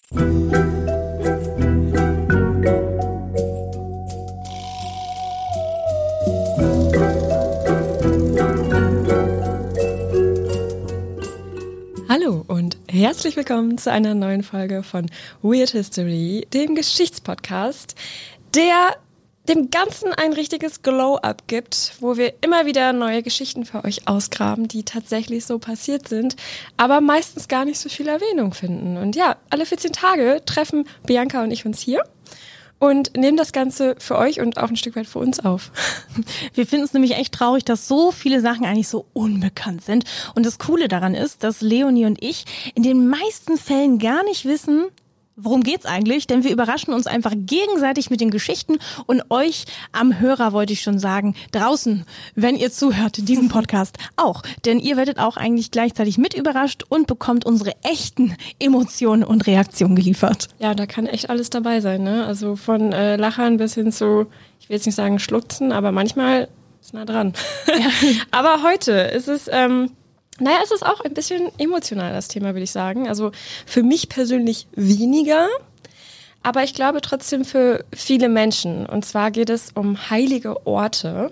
Hallo und herzlich willkommen zu einer neuen Folge von Weird History, dem Geschichtspodcast, der dem Ganzen ein richtiges Glow-Up gibt, wo wir immer wieder neue Geschichten für euch ausgraben, die tatsächlich so passiert sind, aber meistens gar nicht so viel Erwähnung finden. Und ja, alle 14 Tage treffen Bianca und ich uns hier und nehmen das Ganze für euch und auch ein Stück weit für uns auf. Wir finden es nämlich echt traurig, dass so viele Sachen eigentlich so unbekannt sind. Und das Coole daran ist, dass Leonie und ich in den meisten Fällen gar nicht wissen, worum geht's eigentlich? Denn wir überraschen uns einfach gegenseitig mit den Geschichten und euch am Hörer, wollte ich schon sagen, draußen, wenn ihr zuhört, diesen Podcast auch. Denn ihr werdet auch eigentlich gleichzeitig mit überrascht und bekommt unsere echten Emotionen und Reaktionen geliefert. Ja, da kann echt alles dabei sein, ne? Also von Lachern bis hin zu, ich will jetzt nicht sagen Schluchzen, aber manchmal ist nah dran. Ja. Aber heute ist es... es ist auch ein bisschen emotional, das Thema, würde ich sagen. Also für mich persönlich weniger, aber ich glaube trotzdem für viele Menschen. Und zwar geht es um heilige Orte.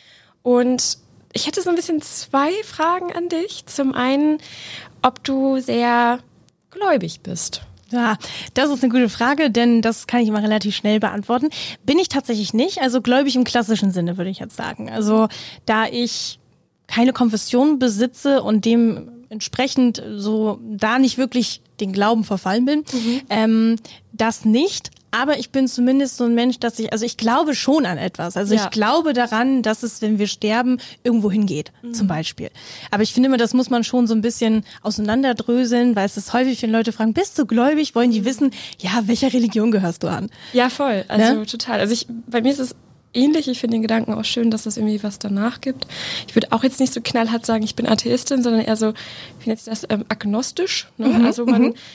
Und ich hätte so ein bisschen 2 Fragen an dich. Zum einen, ob du sehr gläubig bist. Ja, das ist eine gute Frage, denn das kann ich immer relativ schnell beantworten. Bin ich tatsächlich nicht, also gläubig im klassischen Sinne, würde ich jetzt sagen. Also da ich keine Konfession besitze und dementsprechend so da nicht wirklich den Glauben verfallen bin, das nicht. Aber ich bin zumindest so ein Mensch, dass ich glaube schon an etwas. Also ich glaube daran, dass es, wenn wir sterben, irgendwo hingeht, zum Beispiel. Aber ich finde immer, das muss man schon so ein bisschen auseinanderdröseln, weil es ist häufig, wenn Leute fragen, bist du gläubig? Wollen die wissen, ja, welcher Religion gehörst du an? Ja, voll. Also total. Also bei mir ist es ähnlich. Ich finde den Gedanken auch schön, dass es irgendwie was danach gibt. Ich würde auch jetzt nicht so knallhart sagen, ich bin Atheistin, sondern eher so, wie nennt sich das, agnostisch. Ne? Also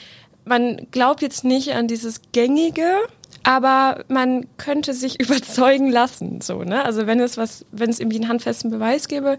man glaubt jetzt nicht an dieses Gängige, aber man könnte sich überzeugen lassen. So, ne? Also wenn es irgendwie einen handfesten Beweis gäbe,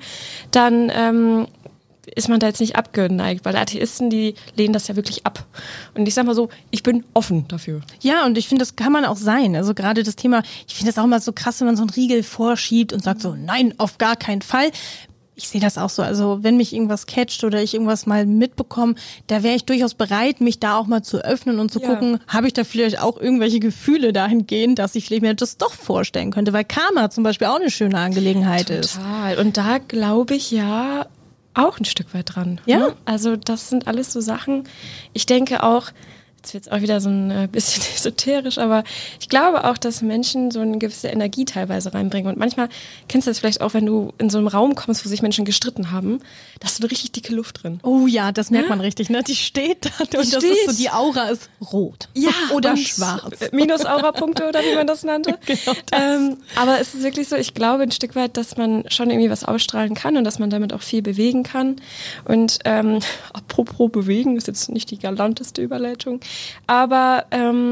dann ist man da jetzt nicht abgeneigt, weil Atheisten, die lehnen das ja wirklich ab. Und ich sag mal so, ich bin offen dafür. Ja, und ich finde, das kann man auch sein. Also gerade das Thema, ich finde das auch mal so krass, wenn man so einen Riegel vorschiebt und sagt so, nein, auf gar keinen Fall. Ich sehe das auch so. Also wenn mich irgendwas catcht oder ich irgendwas mal mitbekomme, da wäre ich durchaus bereit, mich da auch mal zu öffnen und zu gucken, habe ich da vielleicht auch irgendwelche Gefühle dahingehend, dass ich vielleicht mir das doch vorstellen könnte, weil Karma zum Beispiel auch eine schöne Angelegenheit ist. Total. Und da glaube ich ja auch ein Stück weit dran. Ja? Ne? Also das sind alles so Sachen, ich denke auch, jetzt wird es auch wieder so ein bisschen esoterisch, aber ich glaube auch, dass Menschen so eine gewisse Energie teilweise reinbringen. Und manchmal kennst du das vielleicht auch, wenn du in so einem Raum kommst, wo sich Menschen gestritten haben, da ist so eine richtig dicke Luft drin. Oh ja, das merkt man richtig, ne? Die steht da und das ist so, die Aura ist rot. Ja, oder schwarz. Minus-Aura-Punkte oder wie man das nannte. Genau das. Aber es ist wirklich so, ich glaube ein Stück weit, dass man schon irgendwie was ausstrahlen kann und dass man damit auch viel bewegen kann. Und apropos bewegen, ist jetzt nicht die galanteste Überleitung, aber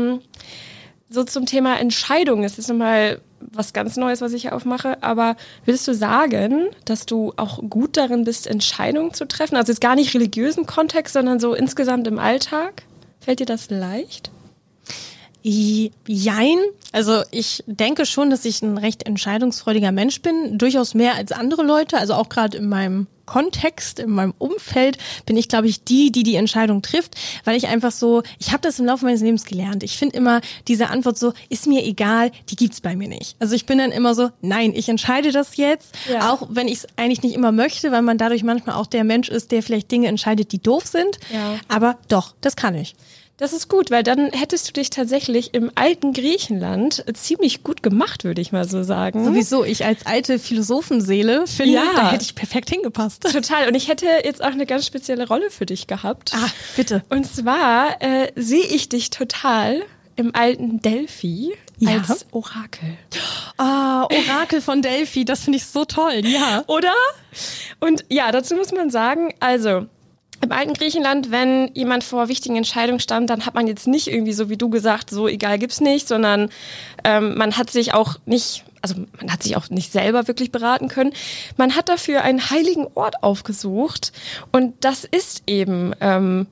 so zum Thema Entscheidung ist jetzt nochmal was ganz Neues, was ich hier aufmache, aber würdest du sagen, dass du auch gut darin bist, Entscheidungen zu treffen? Also jetzt gar nicht religiösen Kontext, sondern so insgesamt im Alltag? Fällt dir das leicht? Jein. Also ich denke schon, dass ich ein recht entscheidungsfreudiger Mensch bin, durchaus mehr als andere Leute, also auch gerade in meinem Kontext, in meinem Umfeld bin ich, glaube ich, die Entscheidung trifft, weil ich einfach so, ich habe das im Laufe meines Lebens gelernt. Ich finde immer diese Antwort so, ist mir egal, die gibt's bei mir nicht. Also ich bin dann immer so, nein, ich entscheide das jetzt, auch wenn ich es eigentlich nicht immer möchte, weil man dadurch manchmal auch der Mensch ist, der vielleicht Dinge entscheidet, die doof sind. Ja. Aber doch, das kann ich. Das ist gut, weil dann hättest du dich tatsächlich im alten Griechenland ziemlich gut gemacht, würde ich mal so sagen. Sowieso, ich als alte Philosophenseele finde, da hätte ich perfekt hingepasst. Total. Und ich hätte jetzt auch eine ganz spezielle Rolle für dich gehabt. Ah, bitte. Und zwar sehe ich dich total im alten Delphi als Orakel. Ah, Orakel von Delphi, das finde ich so toll, ja. Oder? Und ja, dazu muss man sagen, also im alten Griechenland, wenn jemand vor wichtigen Entscheidungen stand, dann hat man jetzt nicht irgendwie so wie du gesagt, so egal gibt's nicht, sondern man hat sich auch nicht selber wirklich beraten können. Man hat dafür einen heiligen Ort aufgesucht und das ist eben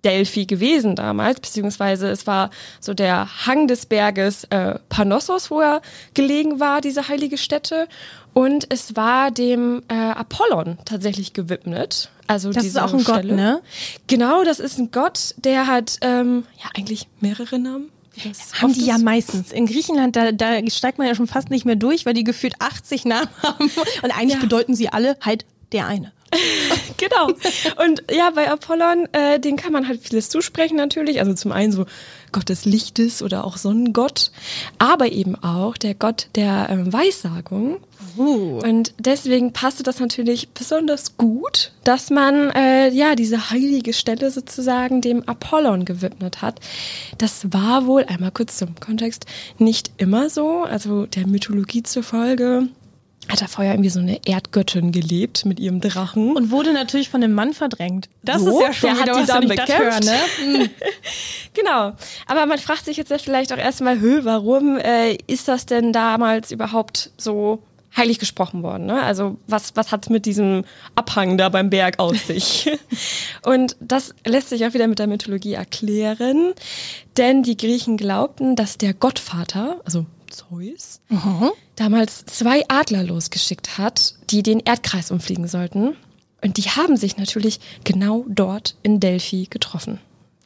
Delphi gewesen damals, beziehungsweise es war so der Hang des Berges Panossos, wo er gelegen war, diese heilige Stätte. Und es war dem Apollon tatsächlich gewidmet. Also das diese ist auch ein Stelle. Gott, ne? Genau, das ist ein Gott, der hat eigentlich mehrere Namen. Haben die ja meistens. In Griechenland, da steigt man ja schon fast nicht mehr durch, weil die gefühlt 80 Namen haben. Und eigentlich bedeuten sie alle halt der eine. Genau. Und ja, bei Apollon, den kann man halt vieles zusprechen natürlich. Also zum einen so Gott des Lichtes oder auch Sonnengott, aber eben auch der Gott der Weissagung. Und deswegen passte das natürlich besonders gut, dass man diese heilige Stelle sozusagen dem Apollon gewidmet hat. Das war wohl, einmal kurz zum Kontext, nicht immer so. Also der Mythologie zufolge hat da vorher irgendwie so eine Erdgöttin gelebt mit ihrem Drachen. Und wurde natürlich von dem Mann verdrängt. Das so, ist ja schon der wieder hat die was, dann wenn ich das höre, ne? Genau. Aber man fragt sich jetzt ja vielleicht auch erstmal, warum ist das denn damals überhaupt so heilig gesprochen worden? Ne? Also was hat mit diesem Abhang da beim Berg aus sich? Und das lässt sich auch wieder mit der Mythologie erklären. Denn die Griechen glaubten, dass der Gottvater, also Zeus, damals 2 Adler losgeschickt hat, die den Erdkreis umfliegen sollten. Und die haben sich natürlich genau dort in Delphi getroffen.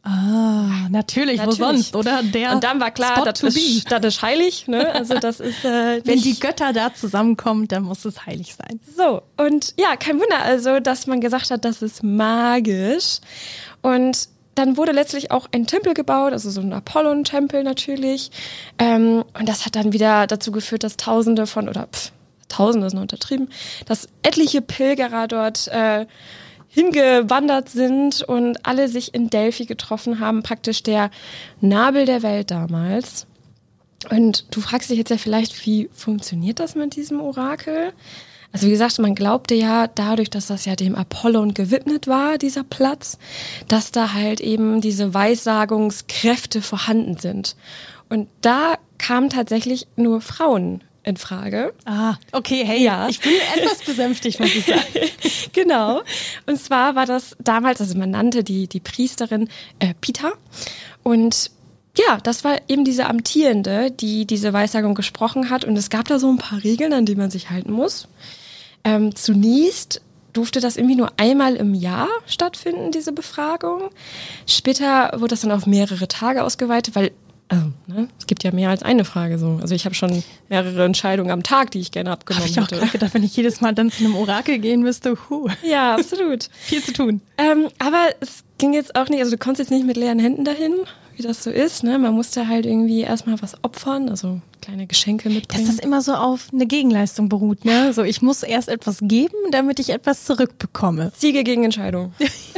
Ah, natürlich, wo sonst, oder? Und dann war klar, das ist heilig. Ne? Also das ist wenn die Götter da zusammenkommen, dann muss es heilig sein. So, und ja, kein Wunder also, dass man gesagt hat, das ist magisch. Und dann wurde letztlich auch ein Tempel gebaut, also so ein Apollon-Tempel natürlich. Und das hat dann wieder dazu geführt, dass Tausende Tausende ist noch untertrieben, dass etliche Pilgerer dort hingewandert sind und alle sich in Delphi getroffen haben, praktisch der Nabel der Welt damals. Und du fragst dich jetzt ja vielleicht, wie funktioniert das mit diesem Orakel? Also wie gesagt, man glaubte ja dadurch, dass das ja dem Apollon gewidmet war, dieser Platz, dass da halt eben diese Weissagungskräfte vorhanden sind. Und da kamen tatsächlich nur Frauen in Frage. Ah, okay, hey, ja. Ich bin etwas besänftigt, muss ich sagen. Genau. Und zwar war das damals, also man nannte die Priesterin Pita. Und ja, das war eben diese Amtierende, die diese Weissagung gesprochen hat. Und es gab da so ein paar Regeln, an die man sich halten muss. Zunächst durfte das irgendwie nur einmal im Jahr stattfinden, diese Befragung. Später wurde das dann auf mehrere Tage ausgeweitet, weil es gibt ja mehr als eine Frage so. Also ich habe schon mehrere Entscheidungen am Tag, die ich gerne abgenommen hätte. Habe ich auch gerade gedacht, wenn ich jedes Mal dann zu einem Orakel gehen müsste. Ja, absolut. Viel zu tun. Aber es ging jetzt auch nicht, also du kommst jetzt nicht mit leeren Händen dahin, wie das so ist. Ne? Man musste halt irgendwie erstmal was opfern, also kleine Geschenke mitbringen. Dass das immer so auf eine Gegenleistung beruht, ne? So, ich muss erst etwas geben, damit ich etwas zurückbekomme. Siege gegen Entscheidung.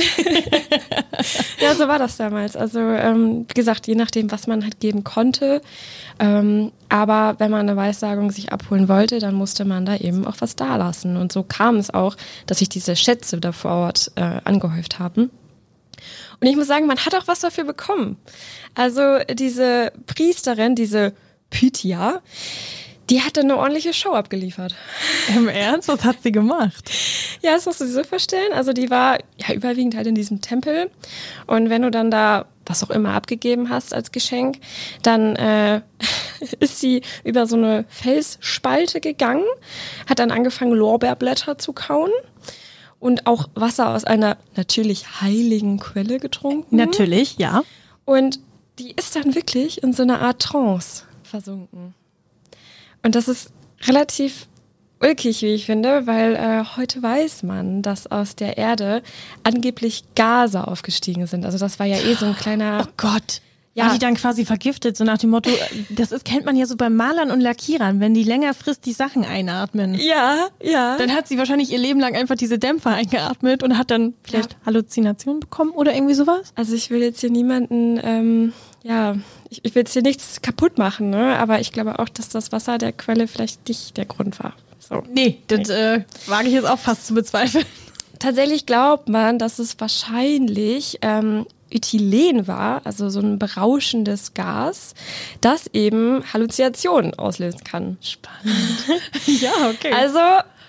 Ja, so war das damals. Also wie gesagt, je nachdem, was man halt geben konnte. Aber wenn man eine Weissagung sich abholen wollte, dann musste man da eben auch was dalassen. Und so kam es auch, dass sich diese Schätze da vor Ort angehäuft haben. Und ich muss sagen, man hat auch was dafür bekommen. Also diese Priesterin, diese Pythia, die hat dann eine ordentliche Show abgeliefert. Im Ernst? Was hat sie gemacht? Ja, das musst du dir so vorstellen. Also die war ja überwiegend halt in diesem Tempel. Und wenn du dann da was auch immer abgegeben hast als Geschenk, dann ist sie über so eine Felsspalte gegangen, hat dann angefangen, Lorbeerblätter zu kauen. Und auch Wasser aus einer natürlich heiligen Quelle getrunken. Natürlich, ja. Und die ist dann wirklich in so einer Art Trance versunken. Und das ist relativ ulkig, wie ich finde, weil heute weiß man, dass aus der Erde angeblich Gase aufgestiegen sind. Also das war ja so ein kleiner... Oh Gott. Ja. War die dann quasi vergiftet, so nach dem Motto, kennt man ja so bei Malern und Lackierern, wenn die längerfristig Sachen einatmen. Ja, ja. Dann hat sie wahrscheinlich ihr Leben lang einfach diese Dämpfer eingeatmet und hat dann vielleicht Halluzinationen bekommen oder irgendwie sowas? Also ich will jetzt hier niemanden, ich will jetzt hier nichts kaputt machen, ne? Aber ich glaube auch, dass das Wasser der Quelle vielleicht nicht der Grund war. So. Nee, das wage ich jetzt auch fast zu bezweifeln. Tatsächlich glaubt man, dass es wahrscheinlich Ethylen war, also so ein berauschendes Gas, das eben Halluzinationen auslösen kann. Spannend. Ja, okay. Also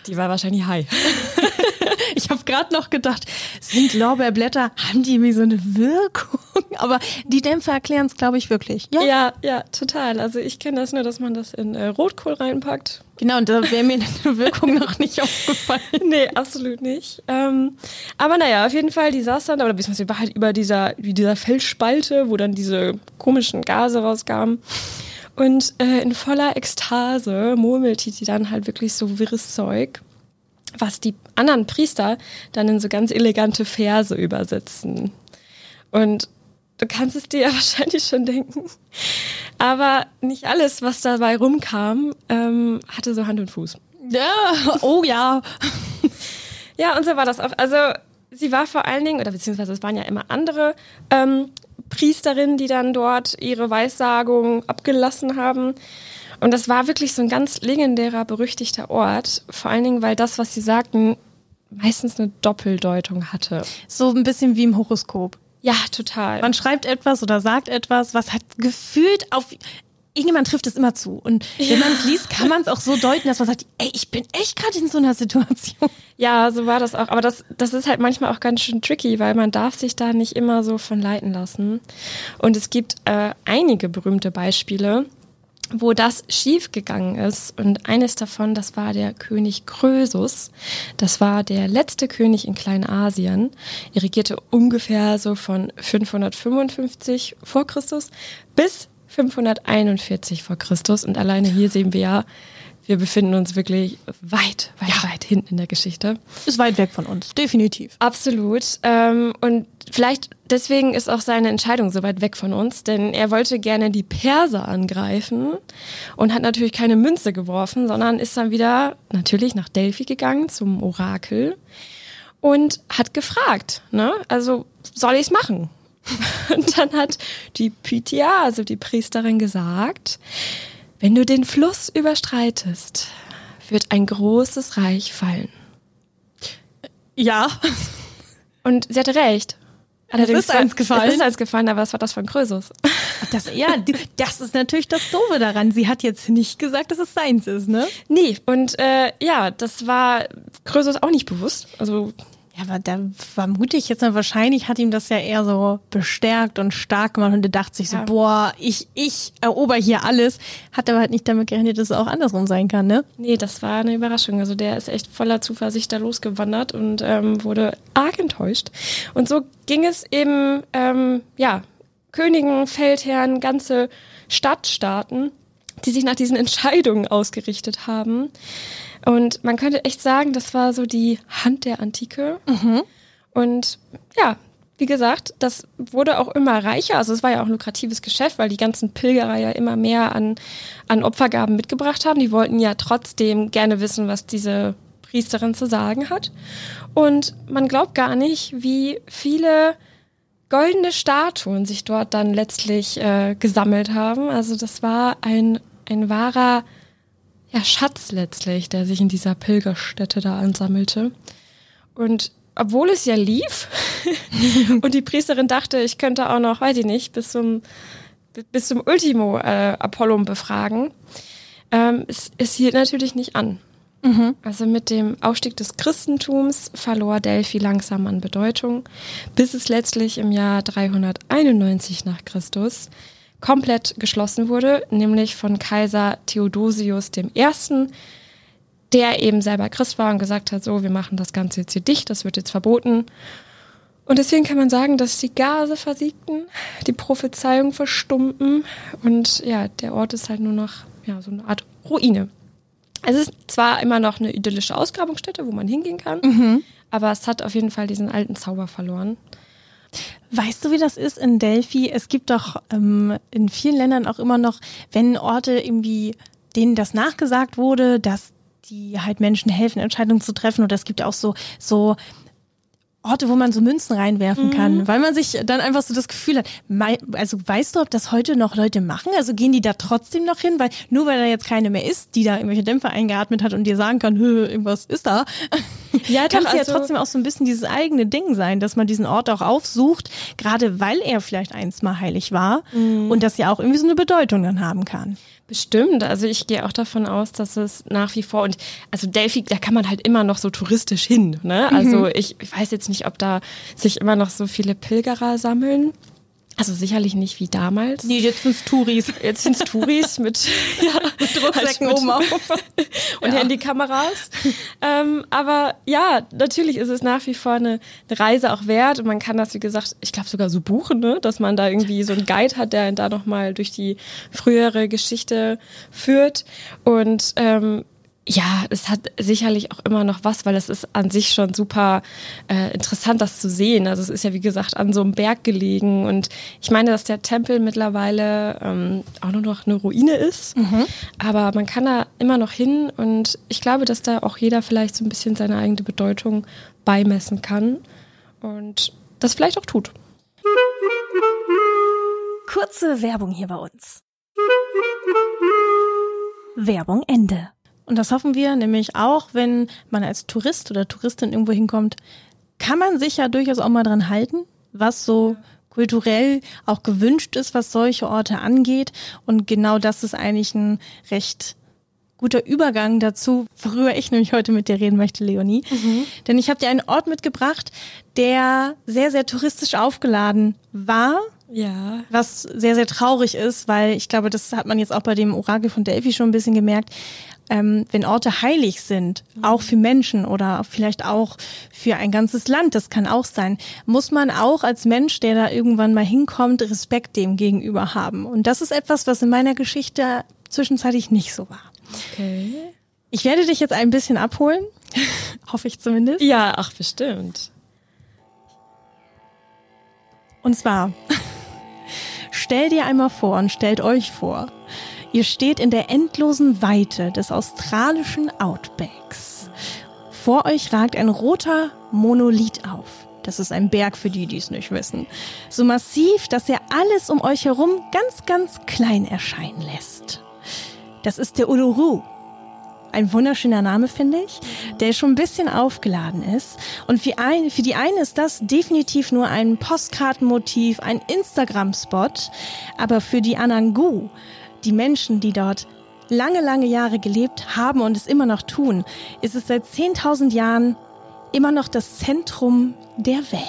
Die war wahrscheinlich high. Ich habe gerade noch gedacht, sind Lorbeerblätter, haben die irgendwie so eine Wirkung? Aber die Dämpfe erklären es, glaube ich, wirklich. Ja, total. Also ich kenne das nur, dass man das in Rotkohl reinpackt. Genau, und da wäre mir eine Wirkung noch nicht aufgefallen. Nee, absolut nicht. Aber naja, auf jeden Fall, die saß dann, oder beziehungsweise war halt über dieser Felsspalte, wo dann diese komischen Gase rauskamen. Und in voller Ekstase murmelte sie dann halt wirklich so wirres Zeug, was die anderen Priester dann in so ganz elegante Verse übersetzen. Und du kannst es dir ja wahrscheinlich schon denken, aber nicht alles, was dabei rumkam, hatte so Hand und Fuß. Ja, oh ja. Ja, und so war das auch. Also sie war vor allen Dingen, oder beziehungsweise es waren ja immer andere Priesterinnen, die dann dort ihre Weissagung abgelassen haben. Und das war wirklich so ein ganz legendärer, berüchtigter Ort. Vor allen Dingen, weil das, was sie sagten, meistens eine Doppeldeutung hatte. So ein bisschen wie im Horoskop. Ja, total. Man schreibt etwas oder sagt etwas, was hat gefühlt auf... Irgendjemand trifft es immer zu. Und wenn man es liest, kann man es auch so deuten, dass man sagt, ey, ich bin echt gerade in so einer Situation. Ja, so war das auch. Aber das ist halt manchmal auch ganz schön tricky, weil man darf sich da nicht immer so von leiten lassen. Und es gibt einige berühmte Beispiele, wo das schiefgegangen ist. Und eines davon, das war der König Krösus. Das war der letzte König in Kleinasien. Er regierte ungefähr so von 555 vor Christus bis 541 vor Christus. Und alleine hier sehen wir ja, wir befinden uns wirklich weit hinten in der Geschichte. Ist weit weg von uns, definitiv. Absolut. Und vielleicht deswegen ist auch seine Entscheidung so weit weg von uns, denn er wollte gerne die Perser angreifen und hat natürlich keine Münze geworfen, sondern ist dann wieder natürlich nach Delphi gegangen zum Orakel und hat gefragt, ne? Also soll ich es machen? Und dann hat die Pythia, also die Priesterin, gesagt, wenn du den Fluss überstreitest, wird ein großes Reich fallen. Ja. Und sie hatte recht. Es ist eins gefallen. Es ist eins gefallen, aber was war das von Krösus? Das ist natürlich das Doofe daran. Sie hat jetzt nicht gesagt, dass es seins ist, ne? Nee, und das war Krösus auch nicht bewusst. Also ja, aber da vermute ich jetzt mal, wahrscheinlich hat ihm das ja eher so bestärkt und stark gemacht und er dachte sich so, boah, ich erober hier alles. Hat aber halt nicht damit gerechnet, dass es auch andersrum sein kann, ne? Nee, das war eine Überraschung. Also der ist echt voller Zuversicht da losgewandert und wurde arg enttäuscht. Und so ging es eben, Königen, Feldherren, ganze Stadtstaaten, die sich nach diesen Entscheidungen ausgerichtet haben. Und man könnte echt sagen, das war so die Hand der Antike. Mhm. Und ja, wie gesagt, das wurde auch immer reicher. Also es war ja auch ein lukratives Geschäft, weil die ganzen Pilgerer ja immer mehr an Opfergaben mitgebracht haben. Die wollten ja trotzdem gerne wissen, was diese Priesterin zu sagen hat. Und man glaubt gar nicht, wie viele goldene Statuen sich dort dann letztlich gesammelt haben. Also das war ein wahrer Schatz letztlich, der sich in dieser Pilgerstätte da ansammelte. Und obwohl es ja lief und die Priesterin dachte, ich könnte auch noch, weiß ich nicht, bis zum Ultimo Apollon befragen, es hielt natürlich nicht an. Mhm. Also mit dem Aufstieg des Christentums verlor Delphi langsam an Bedeutung, bis es letztlich im Jahr 391 nach Christus komplett geschlossen wurde, nämlich von Kaiser Theodosius I., der eben selber Christ war und gesagt hat, so, wir machen das Ganze jetzt hier dicht, das wird jetzt verboten. Und deswegen kann man sagen, dass die Gase versiegten, die Prophezeiungen verstummten und ja, der Ort ist halt nur noch so eine Art Ruine. Es ist zwar immer noch eine idyllische Ausgrabungsstätte, wo man hingehen kann, aber es hat auf jeden Fall diesen alten Zauber verloren. Weißt du, wie das ist in Delphi? Es gibt doch in vielen Ländern auch immer noch, wenn Orte irgendwie, denen das nachgesagt wurde, dass die halt Menschen helfen, Entscheidungen zu treffen. Oder es gibt auch so Orte, wo man so Münzen reinwerfen kann, weil man sich dann einfach so das Gefühl hat, also weißt du, ob das heute noch Leute machen? Also gehen die da trotzdem noch hin? Weil da jetzt keine mehr ist, die da irgendwelche Dämpfer eingeatmet hat und dir sagen kann, irgendwas ist da. Ja, kann es ja trotzdem auch so ein bisschen dieses eigene Ding sein, dass man diesen Ort auch aufsucht, gerade weil er vielleicht einst mal heilig war und das ja auch irgendwie so eine Bedeutung dann haben kann. Bestimmt, also ich gehe auch davon aus, dass es nach wie vor, und also Delphi, da kann man halt immer noch so touristisch hin, ne? Also ich weiß jetzt nicht, ob da sich immer noch so viele Pilgerer sammeln. Also sicherlich nicht wie damals. Nee, jetzt sind's Touris. Jetzt sind's Touris mit Rucksäcken oben auf. Und Handykameras. Aber ja, natürlich ist es nach wie vor eine Reise auch wert. Und man kann das, wie gesagt, ich glaube sogar so buchen, ne? Dass man da irgendwie so einen Guide hat, der ihn da nochmal durch die frühere Geschichte führt. Und ja, es hat sicherlich auch immer noch was, weil es ist an sich schon super interessant, das zu sehen. Also es ist ja, wie gesagt, an so einem Berg gelegen. Und ich meine, dass der Tempel mittlerweile auch nur noch eine Ruine ist. Aber man kann da immer noch hin. Und ich glaube, dass da auch jeder vielleicht so ein bisschen seine eigene Bedeutung beimessen kann. Und das vielleicht auch tut. Kurze Werbung hier bei uns. Werbung Ende. Und das hoffen wir nämlich auch, wenn man als Tourist oder Touristin irgendwo hinkommt, kann man sich ja durchaus auch mal dran halten, was so kulturell auch gewünscht ist, was solche Orte angeht. Und genau das ist eigentlich ein recht guter Übergang dazu, worüber ich nämlich heute mit dir reden möchte, Leonie. Denn ich habe dir einen Ort mitgebracht, der sehr, sehr touristisch aufgeladen war. Ja. Was sehr, sehr traurig ist, weil ich glaube, das hat man jetzt auch bei dem Orakel von Delphi schon ein bisschen gemerkt. Wenn Orte heilig sind, auch für Menschen oder vielleicht auch für ein ganzes Land, das kann auch sein, muss man auch als Mensch, der da irgendwann mal hinkommt, Respekt dem gegenüber haben. Und das ist etwas, was in meiner Geschichte zwischenzeitlich nicht so war. Okay. Ich werde dich jetzt ein bisschen abholen, hoffe ich zumindest. Ja, ach bestimmt. Und zwar, stell dir einmal vor und stellt euch vor, ihr steht in der endlosen Weite des australischen Outbacks. Vor euch ragt ein roter Monolith auf. Das ist ein Berg für die, die es nicht wissen. So massiv, dass er alles um euch herum ganz, ganz klein erscheinen lässt. Das ist der Uluru. Ein wunderschöner Name, finde ich, der schon ein bisschen aufgeladen ist. Und für die einen ist das definitiv nur ein Postkartenmotiv, ein Instagram-Spot. Aber für die Anangu, die Menschen, die dort lange, lange Jahre gelebt haben und es immer noch tun, ist es seit 10.000 Jahren immer noch das Zentrum der Welt.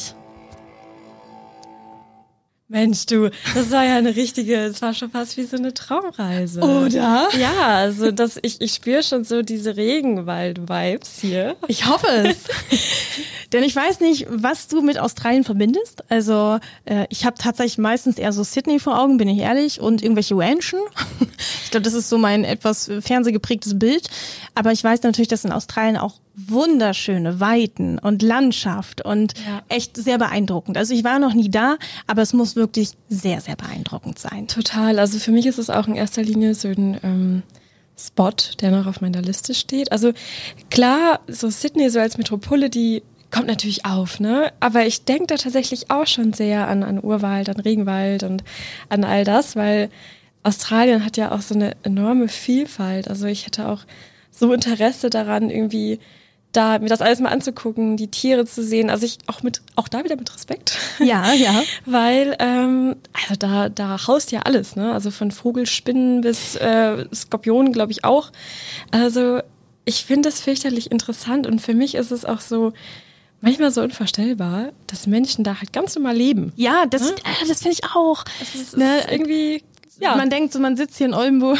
Mensch, du, das war ja das war schon fast wie so eine Traumreise. Oder? Ja, also ich spüre schon so diese Regenwald-Vibes hier. Ich hoffe es. Denn ich weiß nicht, was du mit Australien verbindest. Also ich habe tatsächlich meistens eher so Sydney vor Augen, bin ich ehrlich, und irgendwelche Ranchen. Ich glaube, das ist so mein etwas fernsehgeprägtes Bild. Aber ich weiß natürlich, dass in Australien auch wunderschöne Weiten und Landschaft und echt sehr beeindruckend. Also ich war noch nie da, aber es muss wirklich sehr, sehr beeindruckend sein. Total. Also für mich ist es auch in erster Linie so ein Spot, der noch auf meiner Liste steht. Also klar, so Sydney so als Metropole, die kommt natürlich auf, ne? Aber ich denke da tatsächlich auch schon sehr an Urwald, an Regenwald und an all das, weil Australien hat ja auch so eine enorme Vielfalt. Also ich hätte auch so Interesse daran, irgendwie da mir das alles mal anzugucken, die Tiere zu sehen. Also ich auch da wieder mit Respekt. Ja, ja. Weil also da haust ja alles, ne? Also von Vogelspinnen bis Skorpionen, glaube ich auch. Also ich finde das fürchterlich interessant und für mich ist es auch so manchmal so unvorstellbar, dass Menschen da halt ganz normal leben. Ja, das finde ich auch. Es ist irgendwie. Ja. Man denkt so, man sitzt hier in Oldenburg.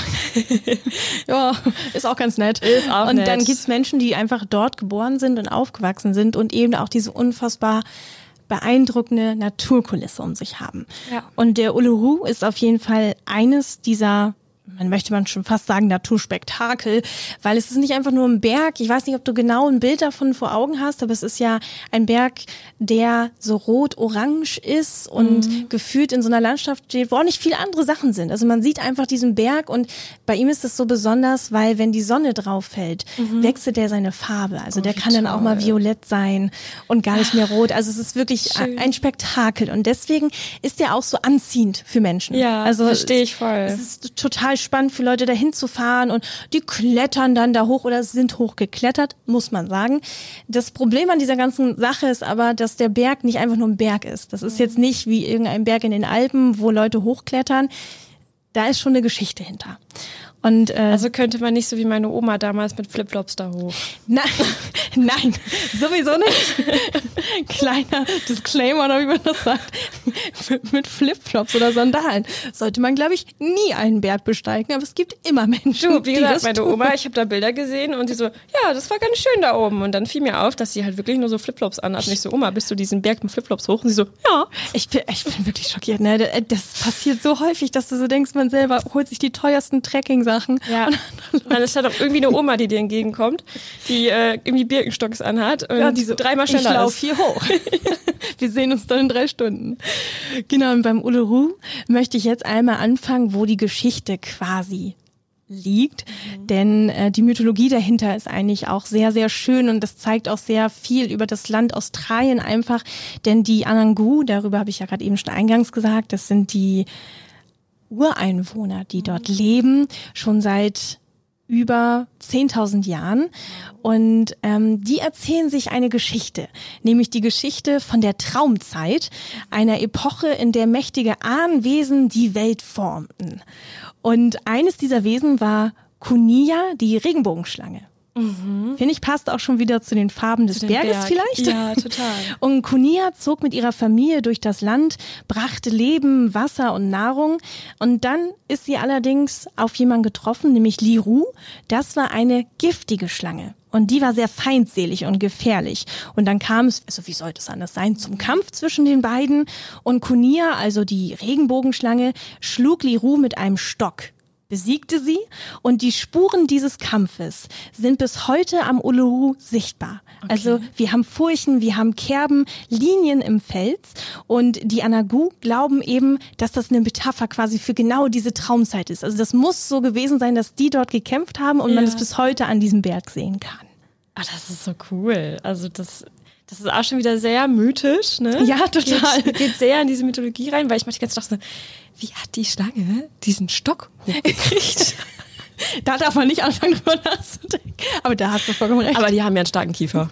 Ja, ist auch ganz nett. Ist auch und nett. Dann gibt's Menschen, die einfach dort geboren sind und aufgewachsen sind und eben auch diese unfassbar beeindruckende Naturkulisse um sich haben. Ja. Und der Uluru ist auf jeden Fall eines dieser, man schon fast sagen, Naturspektakel, weil es ist nicht einfach nur ein Berg. Ich weiß nicht, ob du genau ein Bild davon vor Augen hast, aber es ist ja ein Berg, der so rot-orange ist und gefühlt in so einer Landschaft steht, wo auch nicht viele andere Sachen sind. Also man sieht einfach diesen Berg und bei ihm ist es so besonders, weil wenn die Sonne drauf fällt, wechselt er seine Farbe. Also der kann dann auch mal violett sein und gar nicht mehr rot. Also es ist wirklich ein Spektakel und deswegen ist er auch so anziehend für Menschen. Ja, also verstehe ich voll. Es ist total total spannend für Leute, da hinzufahren und die klettern dann da hoch oder sind hochgeklettert, muss man sagen. Das Problem an dieser ganzen Sache ist aber, dass der Berg nicht einfach nur ein Berg ist. Das ist jetzt nicht wie irgendein Berg in den Alpen, wo Leute hochklettern. Da ist schon eine Geschichte hinter. Und, also könnte man nicht so wie meine Oma damals mit Flipflops da hoch. Nein, sowieso nicht. Kleiner Disclaimer, oder wie man das sagt. Mit Flipflops oder Sandalen sollte man, glaube ich, nie einen Berg besteigen. Aber es gibt immer Menschen, du, wie die gesagt, das meine tun. Oma, ich habe da Bilder gesehen und sie so, ja, das war ganz schön da oben. Und dann fiel mir auf, dass sie halt wirklich nur so Flipflops anhat. Und ich so, Oma, bist du diesen Berg mit Flipflops hoch? Und sie so, ja. Ich bin wirklich schockiert. Ne? Das passiert so häufig, dass du so denkst, man selber holt sich die teuersten Trekking-Sachen. Ja. Und dann ist da doch irgendwie eine Oma, die dir entgegenkommt, die irgendwie Birkenstocks anhat und die so, dreimal schneller ich laufe hier hoch. Wir sehen uns dann in 3 Stunden. Genau, und beim Uluru möchte ich jetzt einmal anfangen, wo die Geschichte quasi liegt. Denn die Mythologie dahinter ist eigentlich auch sehr, sehr schön und das zeigt auch sehr viel über das Land Australien einfach. Denn die Anangu, darüber habe ich ja gerade eben schon eingangs gesagt, das sind die Ureinwohner, die dort leben, schon seit über 10.000 Jahren. Und die erzählen sich eine Geschichte, nämlich die Geschichte von der Traumzeit, einer Epoche, in der mächtige Ahnenwesen die Welt formten. Und eines dieser Wesen war Kunia, die Regenbogenschlange. Finde ich, passt auch schon wieder zu den Farben des Berges vielleicht. Ja, total. Und Kunia zog mit ihrer Familie durch das Land, brachte Leben, Wasser und Nahrung. Und dann ist sie allerdings auf jemanden getroffen, nämlich Liru. Das war eine giftige Schlange. Und die war sehr feindselig und gefährlich. Und dann kam es, also wie sollte es anders sein, zum Kampf zwischen den beiden. Und Kunia, also die Regenbogenschlange, schlug Liru mit einem Stock, besiegte sie und die Spuren dieses Kampfes sind bis heute am Uluru sichtbar. Okay. Also wir haben Furchen, wir haben Kerben, Linien im Fels und die Anangu glauben eben, dass das eine Metapher quasi für genau diese Traumzeit ist. Also das muss so gewesen sein, dass die dort gekämpft haben und man es bis heute an diesem Berg sehen kann. Ah, das ist so cool. Also das ist auch schon wieder sehr mythisch, ne? Ja, total. Geht sehr in diese Mythologie rein, weil ich manchmal ganz dachte, wie hat die Schlange diesen Stock hochgekriegt? Da darf man nicht anfangen, drüber nachzudenken. Aber da hast du vollkommen recht. Aber die haben ja einen starken Kiefer.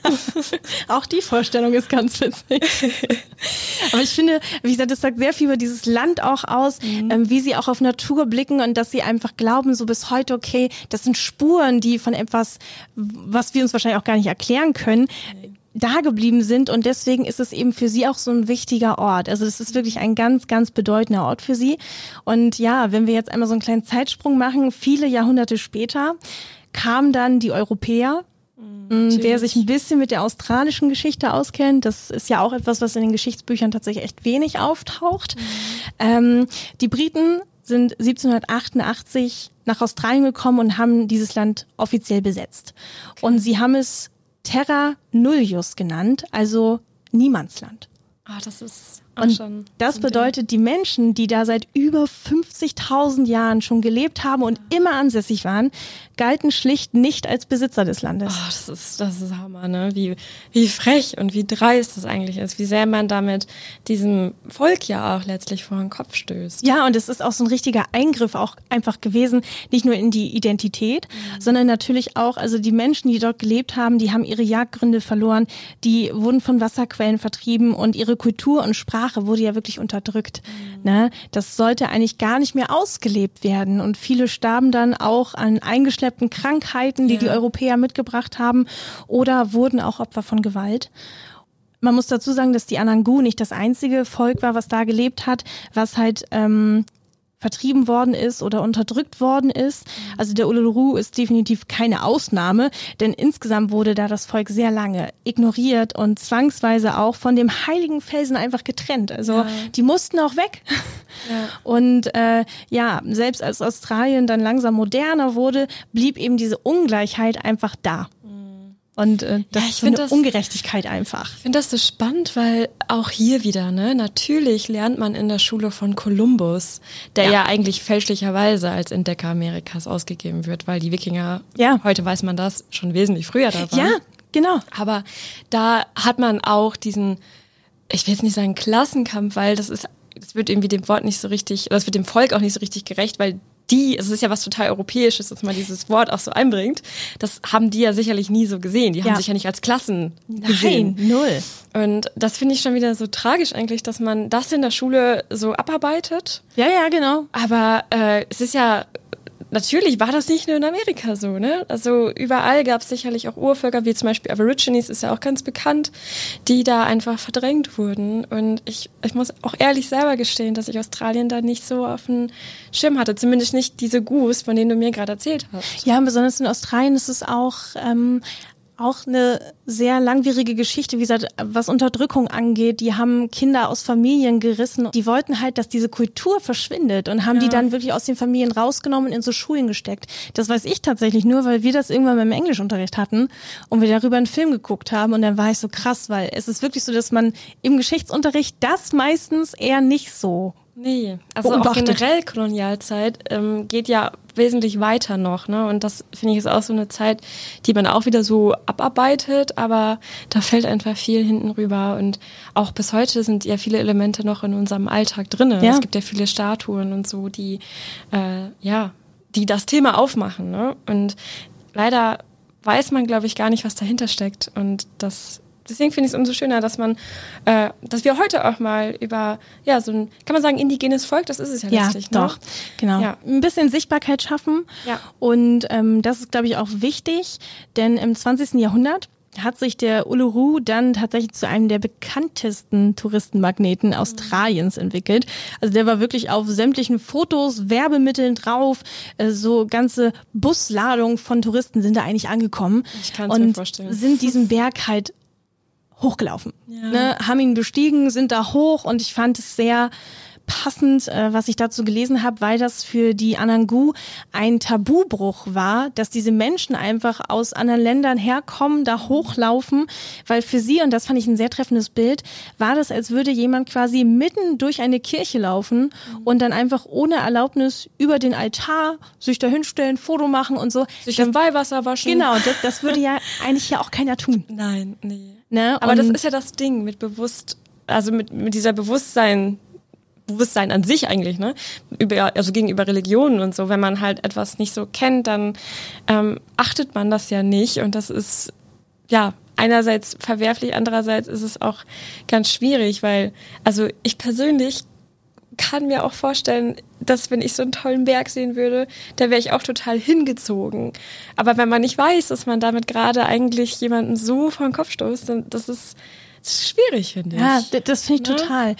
Auch die Vorstellung ist ganz witzig. Aber ich finde, wie gesagt, das sagt sehr viel über dieses Land auch aus, wie sie auch auf Natur blicken und dass sie einfach glauben, so bis heute, okay, das sind Spuren, die von etwas, was wir uns wahrscheinlich auch gar nicht erklären können, da geblieben sind und deswegen ist es eben für sie auch so ein wichtiger Ort. Also das ist wirklich ein ganz, ganz bedeutender Ort für sie. Und ja, wenn wir jetzt einmal so einen kleinen Zeitsprung machen, viele Jahrhunderte später kamen dann die Europäer. Wer sich ein bisschen mit der australischen Geschichte auskennt, das ist ja auch etwas, was in den Geschichtsbüchern tatsächlich echt wenig auftaucht. Die Briten sind 1788 nach Australien gekommen und haben dieses Land offiziell besetzt. Okay. Und sie haben es Terra Nullius genannt, also Niemandsland. Ah, das ist auch schon. Das bedeutet, die Menschen, die da seit über 50.000 Jahren schon gelebt haben und immer ansässig waren, galten schlicht nicht als Besitzer des Landes. Oh, das ist Hammer, ne? Wie frech und wie dreist das eigentlich ist, wie sehr man damit diesem Volk ja auch letztlich vor den Kopf stößt. Ja, und es ist auch so ein richtiger Eingriff auch einfach gewesen, nicht nur in die Identität, sondern natürlich auch, also die Menschen, die dort gelebt haben, die haben ihre Jagdgründe verloren, die wurden von Wasserquellen vertrieben und ihre Kultur und Sprache wurde ja wirklich unterdrückt. Ne? Das sollte eigentlich gar nicht mehr ausgelebt werden und viele starben dann auch an eingeschleppten Krankheiten, die die Europäer mitgebracht haben oder wurden auch Opfer von Gewalt. Man muss dazu sagen, dass die Anangu nicht das einzige Volk war, was da gelebt hat, was halt vertrieben worden ist oder unterdrückt worden ist. Also der Uluru ist definitiv keine Ausnahme, denn insgesamt wurde da das Volk sehr lange ignoriert und zwangsweise auch von dem heiligen Felsen einfach getrennt. Also die mussten auch weg. Ja. Und selbst als Australien dann langsam moderner wurde, blieb eben diese Ungleichheit einfach da. Und das ist so eine Ungerechtigkeit einfach. Ich finde das so spannend, weil auch hier wieder, ne, natürlich lernt man in der Schule von Kolumbus, der ja eigentlich fälschlicherweise als Entdecker Amerikas ausgegeben wird, weil die Wikinger, heute weiß man das, schon wesentlich früher da waren. Ja, genau. Aber da hat man auch diesen, ich will jetzt nicht sagen Klassenkampf, weil das wird irgendwie dem Wort nicht so richtig, oder es wird dem Volk auch nicht so richtig gerecht, weil es ist ja was total Europäisches, dass man dieses Wort auch so einbringt, das haben die ja sicherlich nie so gesehen. Die haben sich ja nicht als Klassen gesehen. Nein, null. Und das finde ich schon wieder so tragisch eigentlich, dass man das in der Schule so abarbeitet. Ja, genau. Aber es ist ja, natürlich war das nicht nur in Amerika so, ne? Also überall gab es sicherlich auch Urvölker, wie zum Beispiel Aborigines, ist ja auch ganz bekannt, die da einfach verdrängt wurden. Und ich muss auch ehrlich selber gestehen, dass ich Australien da nicht so auf dem Schirm hatte. Zumindest nicht diese Gus, von denen du mir gerade erzählt hast. Ja, besonders in Australien ist es auch eine sehr langwierige Geschichte, wie gesagt, was Unterdrückung angeht. Die haben Kinder aus Familien gerissen. Die wollten halt, dass diese Kultur verschwindet und haben die dann wirklich aus den Familien rausgenommen und in so Schulen gesteckt. Das weiß ich tatsächlich nur, weil wir das irgendwann beim Englischunterricht hatten und wir darüber einen Film geguckt haben und dann war ich so krass, weil es ist wirklich so, dass man im Geschichtsunterricht das meistens eher nicht so Nee, also beobachtet. auch generell Kolonialzeit geht ja wesentlich weiter noch, ne? Und das finde ich ist auch so eine Zeit, die man auch wieder so abarbeitet, aber da fällt einfach viel hinten rüber und auch bis heute sind ja viele Elemente noch in unserem Alltag drinne. Ja. Es gibt ja viele Statuen und so, die die das Thema aufmachen, ne? Und leider weiß man, glaube ich, gar nicht, was dahinter steckt und deswegen finde ich es umso schöner, dass dass wir heute auch mal über, so ein, kann man sagen, indigenes Volk, das ist es ja letztlich. Ja, doch, ne? genau. Ja. Ein bisschen Sichtbarkeit schaffen. Ja. Und das ist, glaube ich, auch wichtig, denn im 20. Jahrhundert hat sich der Uluru dann tatsächlich zu einem der bekanntesten Touristenmagneten Australiens entwickelt. Also der war wirklich auf sämtlichen Fotos, Werbemitteln drauf, so ganze Busladungen von Touristen sind da eigentlich angekommen. Ich kann es mir vorstellen. Und sind diesen Berg halt hochgelaufen, Ja. ne, haben ihn bestiegen, sind da hoch und ich fand es sehr passend, was ich dazu gelesen habe, weil das für die Anangu ein Tabubruch war, dass diese Menschen einfach aus anderen Ländern herkommen, da hochlaufen, weil für sie, und das fand ich ein sehr treffendes Bild, war das, als würde jemand quasi mitten durch eine Kirche laufen und dann einfach ohne Erlaubnis über den Altar sich da hinstellen, Foto machen und so. Sich im Weihwasser waschen. Genau, das würde ja eigentlich ja auch keiner tun. Nein, nee. Ne? Aber Und das ist ja das Ding mit mit dieser Bewusstsein an sich eigentlich, ne? Gegenüber Religionen und so. Wenn man halt etwas nicht so kennt, dann achtet man das ja nicht. Und das ist, einerseits verwerflich, andererseits ist es auch ganz schwierig, weil, also ich persönlich kann mir auch vorstellen, dass wenn ich so einen tollen Berg sehen würde, da wäre ich auch total hingezogen. Aber wenn man nicht weiß, dass man damit gerade eigentlich jemanden so vor den Kopf stoßt, dann das ist schwierig, finde ich. Ja, das finde ich total.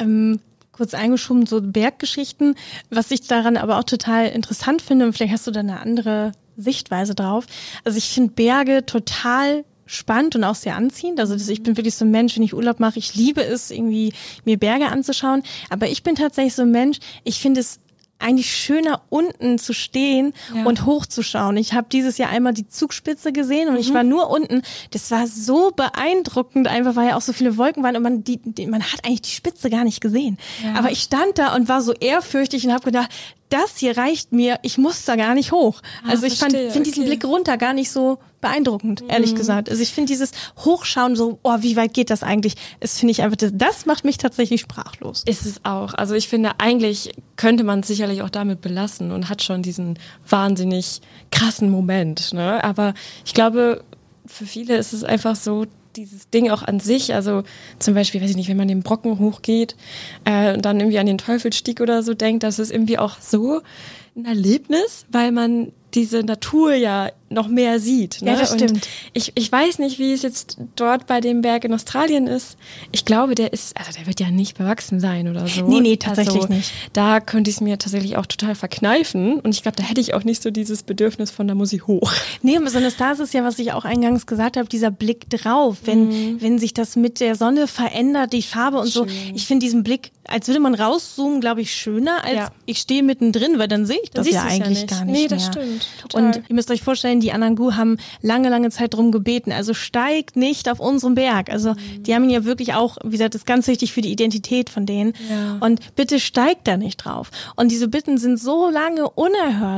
Kurz eingeschoben, so Berggeschichten, was ich daran aber auch total interessant finde, und vielleicht hast du da eine andere Sichtweise drauf. Also ich finde Berge total spannend und auch sehr anziehend. Also ich bin wirklich so ein Mensch, wenn ich Urlaub mache, ich liebe es, irgendwie mir Berge anzuschauen. Aber ich bin tatsächlich so ein Mensch, ich finde es eigentlich schöner, unten zu stehen und hochzuschauen. Ich habe dieses Jahr einmal die Zugspitze gesehen und ich war nur unten. Das war so beeindruckend, einfach weil ja auch so viele Wolken waren und man hat eigentlich die Spitze gar nicht gesehen. Ja. Aber ich stand da und war so ehrfürchtig und habe gedacht, das hier reicht mir, ich muss da gar nicht hoch. Also ich finde diesen Blick runter gar nicht so beeindruckend, ehrlich gesagt. Also ich finde dieses Hochschauen so, wie weit geht das eigentlich? Das finde ich einfach, das macht mich tatsächlich sprachlos. Ist es auch. Also ich finde, eigentlich könnte man es sicherlich auch damit belassen und hat schon diesen wahnsinnig krassen Moment, ne? Aber ich glaube, für viele ist es einfach so, dieses Ding auch an sich, also zum Beispiel, weiß ich nicht, wenn man den Brocken hochgeht und dann irgendwie an den Teufelsstieg oder so denkt, das ist irgendwie auch so ein Erlebnis, weil man diese Natur ja noch mehr sieht. Ne? Ja, das stimmt. Und ich weiß nicht, wie es jetzt dort bei dem Berg in Australien ist. Ich glaube, der wird ja nicht bewachsen sein oder so. Nee, tatsächlich nicht. Da könnte ich es mir tatsächlich auch total verkneifen und ich glaube, da hätte ich auch nicht so dieses Bedürfnis von, da muss ich hoch. Nee, besonders da ist es ja, was ich auch eingangs gesagt habe, dieser Blick drauf, wenn sich das mit der Sonne verändert, die Farbe und so. Ich finde diesen Blick, als würde man rauszoomen, glaube ich, schöner, als ich stehe mittendrin, weil dann sehe ich das ja eigentlich gar nicht mehr. Nee, das mehr. stimmt. Total. Und ihr müsst euch vorstellen, die Anangu haben lange, lange Zeit drum gebeten. Also steigt nicht auf unseren Berg. Also die haben ihn ja wirklich auch, wie gesagt, das ist ganz wichtig für die Identität von denen. Ja. Und bitte steigt da nicht drauf. Und diese Bitten sind so lange unerhört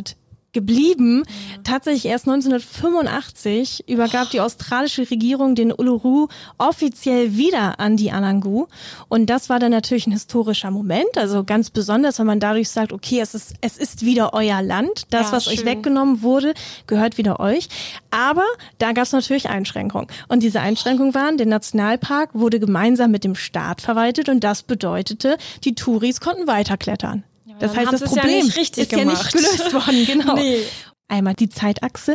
geblieben. Tatsächlich erst 1985 übergab die australische Regierung den Uluru offiziell wieder an die Anangu. Und das war dann natürlich ein historischer Moment, also ganz besonders, wenn man dadurch sagt, okay, es ist wieder euer Land. Das, was euch weggenommen wurde, gehört wieder euch. Aber da gab es natürlich Einschränkungen. Und diese Einschränkungen waren, der Nationalpark wurde gemeinsam mit dem Staat verwaltet und das bedeutete, die Touris konnten weiterklettern. Das heißt, das Problem ist ja nicht gelöst worden, genau. Nee. Einmal die Zeitachse.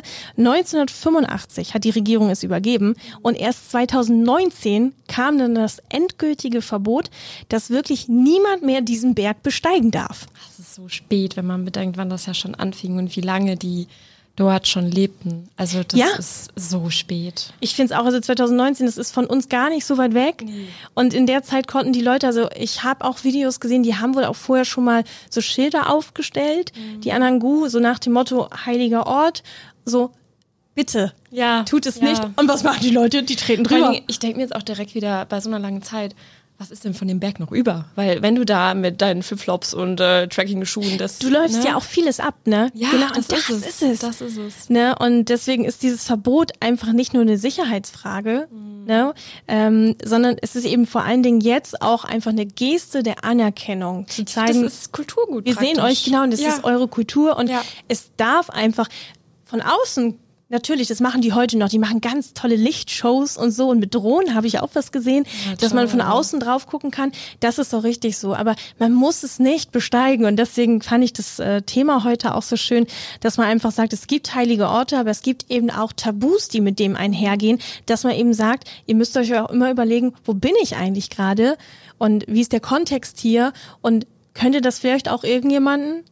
1985 hat die Regierung es übergeben und erst 2019 kam dann das endgültige Verbot, dass wirklich niemand mehr diesen Berg besteigen darf. Das ist so spät, wenn man bedenkt, wann das ja schon anfing und wie lange die dort schon lebten. Also das ist so spät. Ich finde es auch, also 2019, das ist von uns gar nicht so weit weg. Nee. Und in der Zeit konnten die Leute, also ich habe auch Videos gesehen, die haben wohl auch vorher schon mal so Schilder aufgestellt, die Anangu, so nach dem Motto heiliger Ort, so bitte, tut es nicht. Und was machen die Leute? Die treten drüber. Ich denke mir jetzt auch direkt wieder bei so einer langen Zeit, was ist denn von dem Berg noch über? Weil wenn du da mit deinen Flipflops und Trekking-Schuhen du läufst ja auch vieles ab, ne? Ja, genau, das ist es. Das ist es. Ne? Und deswegen ist dieses Verbot einfach nicht nur eine Sicherheitsfrage, ne? Sondern es ist eben vor allen Dingen jetzt auch einfach eine Geste der Anerkennung, zu zeigen, das ist Kulturgut. Wir sehen euch, genau, und das ist eure Kultur und es darf einfach von außen. Natürlich, das machen die heute noch. Die machen ganz tolle Lichtshows und so. Und mit Drohnen habe ich auch was gesehen, dass man von außen drauf gucken kann. Das ist doch richtig so. Aber man muss es nicht besteigen. Und deswegen fand ich das Thema heute auch so schön, dass man einfach sagt, es gibt heilige Orte, aber es gibt eben auch Tabus, die mit dem einhergehen. Dass man eben sagt, ihr müsst euch auch immer überlegen, wo bin ich eigentlich gerade? Und wie ist der Kontext hier? Und könnte das vielleicht auch irgendjemanden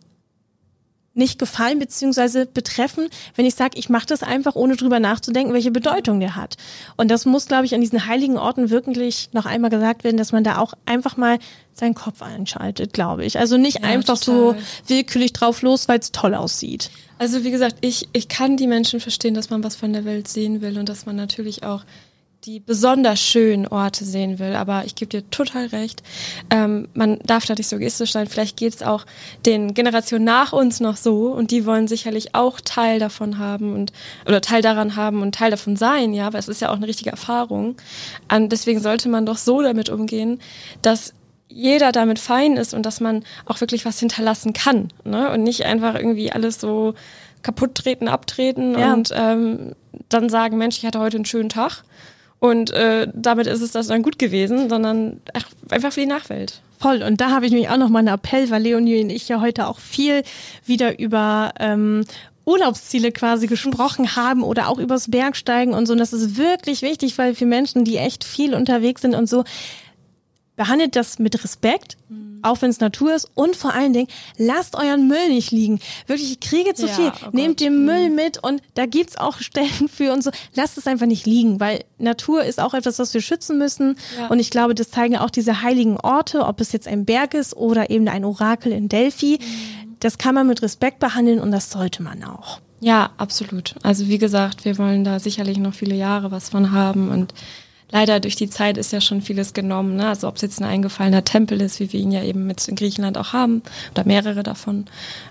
nicht gefallen bzw. betreffen, wenn ich sage, ich mache das einfach, ohne drüber nachzudenken, welche Bedeutung der hat. Und das muss, glaube ich, an diesen heiligen Orten wirklich noch einmal gesagt werden, dass man da auch einfach mal seinen Kopf einschaltet, glaube ich. Also nicht einfach so willkürlich drauf los, weil es toll aussieht. Also wie gesagt, ich kann die Menschen verstehen, dass man was von der Welt sehen will und dass man natürlich auch die besonders schönen Orte sehen will, aber ich gebe dir total recht, man darf da nicht so egoistisch sein, vielleicht geht es auch den Generationen nach uns noch so und die wollen sicherlich auch Teil davon haben oder Teil daran haben und Teil davon sein, ja, weil es ist ja auch eine richtige Erfahrung. Deswegen sollte man doch so damit umgehen, dass jeder damit fein ist und dass man auch wirklich was hinterlassen kann, ne? Und nicht einfach irgendwie alles so kaputt treten, abtreten und dann sagen, Mensch, ich hatte heute einen schönen Tag. Und damit ist es das dann gut gewesen, sondern einfach für die Nachwelt. Voll. Und da habe ich nämlich auch noch mal einen Appell, weil Leonie und ich ja heute auch viel wieder über Urlaubsziele quasi gesprochen haben oder auch übers Bergsteigen und so. Und das ist wirklich wichtig, weil für Menschen, die echt viel unterwegs sind und so, behandelt das mit Respekt, auch wenn es Natur ist und vor allen Dingen, lasst euren Müll nicht liegen. Wirklich, ich kriege zu viel. Nehmt den Müll mit und da gibt's auch Stellen für und so. Lasst es einfach nicht liegen, weil Natur ist auch etwas, was wir schützen müssen. Ja. Und ich glaube, das zeigen auch diese heiligen Orte, ob es jetzt ein Berg ist oder eben ein Orakel in Delphi. Das kann man mit Respekt behandeln und das sollte man auch. Ja, absolut. Also wie gesagt, wir wollen da sicherlich noch viele Jahre was von haben und leider durch die Zeit ist ja schon vieles genommen, ne? Also ob es jetzt ein eingefallener Tempel ist, wie wir ihn ja eben mit in Griechenland auch haben, oder mehrere davon.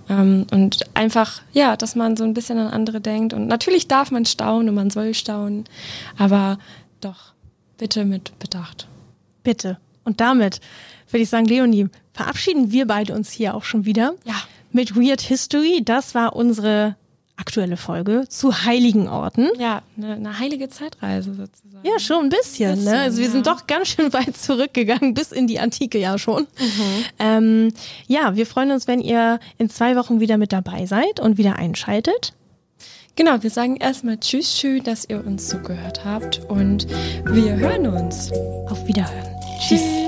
Und einfach, ja, dass man so ein bisschen an andere denkt. Und natürlich darf man staunen und man soll staunen, aber doch, bitte mit Bedacht. Bitte. Und damit würde ich sagen, Leonie, verabschieden wir beide uns hier auch schon wieder. Ja. Mit Weird History. Das war unsere aktuelle Folge zu heiligen Orten. Ja, eine heilige Zeitreise sozusagen. Ja, schon ein bisschen. Ne? Also wir sind doch ganz schön weit zurückgegangen, bis in die Antike ja schon. Ja, wir freuen uns, wenn ihr in 2 Wochen wieder mit dabei seid und wieder einschaltet. Genau, wir sagen erstmal Tschüss, schön, dass ihr uns zugehört habt und wir hören uns. Auf Wiederhören. Tschüss.